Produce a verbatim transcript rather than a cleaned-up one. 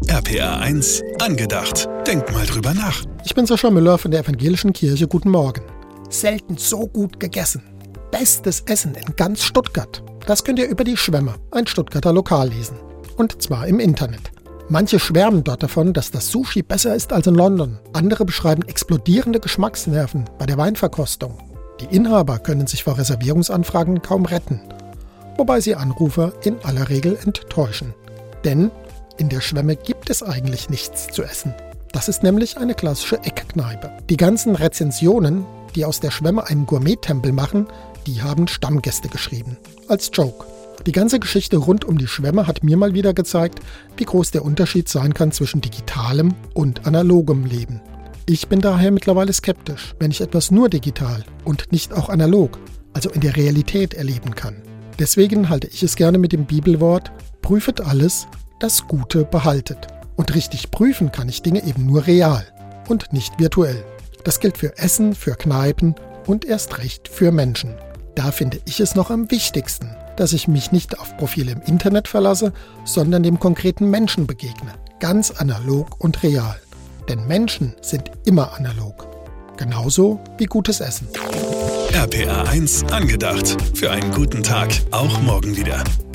R P R eins angedacht. Denk mal drüber nach. Ich bin Sascha Müller von der Evangelischen Kirche. Guten Morgen. Selten so gut gegessen. Bestes Essen in ganz Stuttgart. Das könnt ihr über die Schwemme, ein Stuttgarter Lokal, lesen. Und zwar im Internet. Manche schwärmen dort davon, dass das Sushi besser ist als in London. Andere beschreiben explodierende Geschmacksnerven bei der Weinverkostung. Die Inhaber können sich vor Reservierungsanfragen kaum retten. Wobei sie Anrufer in aller Regel enttäuschen. Denn in der Schwemme gibt es eigentlich nichts zu essen. Das ist nämlich eine klassische Eckkneipe. Die ganzen Rezensionen, die aus der Schwemme einen Gourmet-Tempel machen, die haben Stammgäste geschrieben. Als Joke. Die ganze Geschichte rund um die Schwemme hat mir mal wieder gezeigt, wie groß der Unterschied sein kann zwischen digitalem und analogem Leben. Ich bin daher mittlerweile skeptisch, wenn ich etwas nur digital und nicht auch analog, also in der Realität erleben kann. Deswegen halte ich es gerne mit dem Bibelwort: Prüfet alles, das Gute behaltet. Und richtig prüfen kann ich Dinge eben nur real und nicht virtuell. Das gilt für Essen, für Kneipen und erst recht für Menschen. Da finde ich es noch am wichtigsten, dass ich mich nicht auf Profile im Internet verlasse, sondern dem konkreten Menschen begegne. Ganz analog und real. Denn Menschen sind immer analog. Genauso wie gutes Essen. R P R eins angedacht. Für einen guten Tag, auch morgen wieder.